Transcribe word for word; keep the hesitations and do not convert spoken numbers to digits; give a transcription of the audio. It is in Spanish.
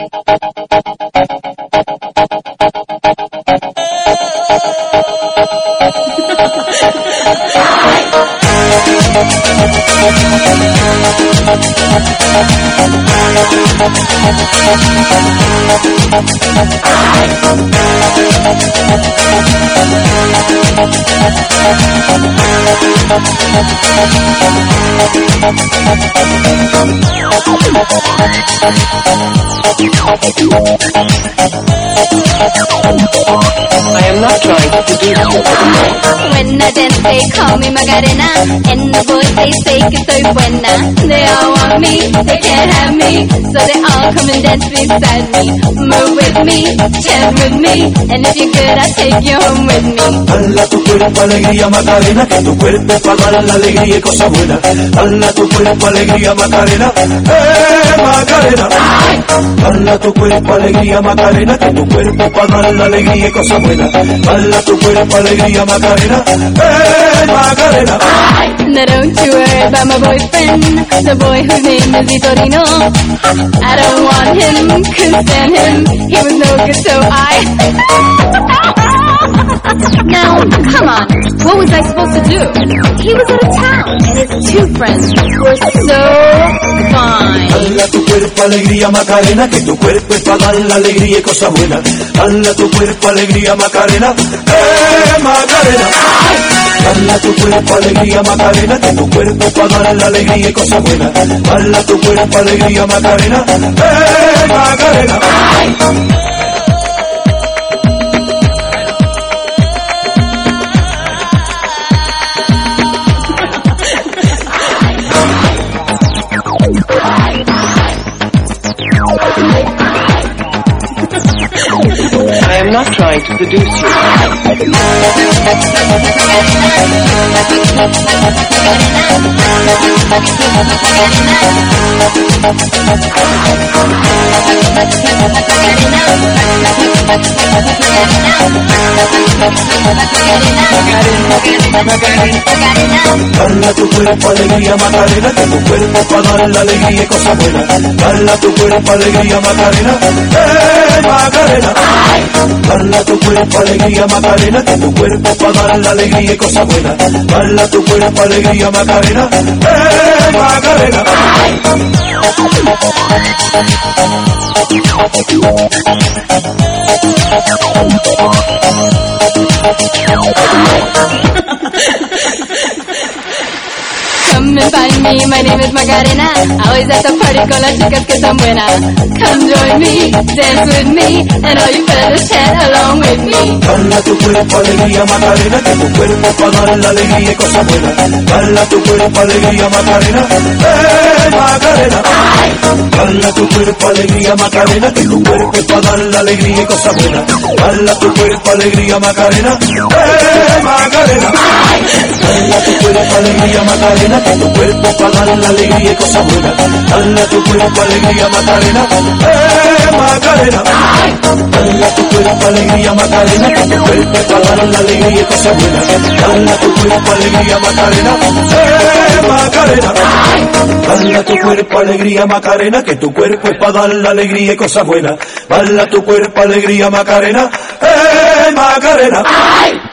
I am not trying to seduce you. When I dance, they call me Macarena, and the boys they say que soy buena. They all want me, they can't have me, so they all come and dance beside me. Move with me, chant with me, and if you're good, I'll take you home with me. Dala tu cuerpo alegría Macarena, que tu cuerpo es para dar la alegría y cosas buenas. Dala tu cuerpo alegría Macarena, eh Macarena. Dala tu cuerpo alegría Macarena, que tu cuerpo es para dar la alegría y cosas buenas. Dala tu cuerpo alegría Macarena, eh Macarena. Now don't you worry about my boyfriend, the boy whose name is Vitorino. I don't want him, couldn't stand him, he was no good, so I... Now, come on, what was I supposed to do? He was out of town, and his two friends were so fine. Dala tu cuerpo alegría Macarena, que tu cuerpo es para dar la alegría y cosas buenas. Dala tu cuerpo alegría Macarena, eh Macarena. Dala tu cuerpo alegría Macarena, que tu cuerpo es para dar la alegría y cosas buenas. Dala tu cuerpo alegría Macarena, eh Macarena. I am not trying to seduce you. Dala tu cuerpo alegría Macarena, que tu cuerpo es para dar la alegría y cosas buenas. Dala tu cuerpo alegría Macarena, eh Macarena. Dala tu cuerpo alegría Macarena, que tu cuerpo es para dar la alegría y cosas buenas. Dala tu cuerpo alegría Macarena, eh Macarena. Come and find me, my name is Macarena. Always at the party con las chicas que son buenas. Come join me, dance with me, and all you fellas chat along with me. Dala tu cuerpo alegría Macarena, que tu cuerpo es para dar la alegría y cosas buenas. Dala tu cuerpo alegría Macarena, eh Macarena. Dala tu cuerpo alegría Macarena, que tu cuerpo es para dar la alegría y cosas buenas. Dala tu cuerpo alegría Macarena, eh Macarena. Dala tu cuerpo alegría Macarena, que tu cuerpo es para dar la alegría y cosas buenas. Dala tu cuerpo alegría Macarena, eh Macarena. Dala tu cuerpo alegría Macarena, que tu cuerpo es para dar la alegría y cosas buenas. Dala tu cuerpo alegría Macarena, eh Macarena. Dala tu cuerpo alegría Macarena, que tu cuerpo es para dar la alegría y cosas buenas. Dala tu cuerpo alegría Macarena, eh Macarena.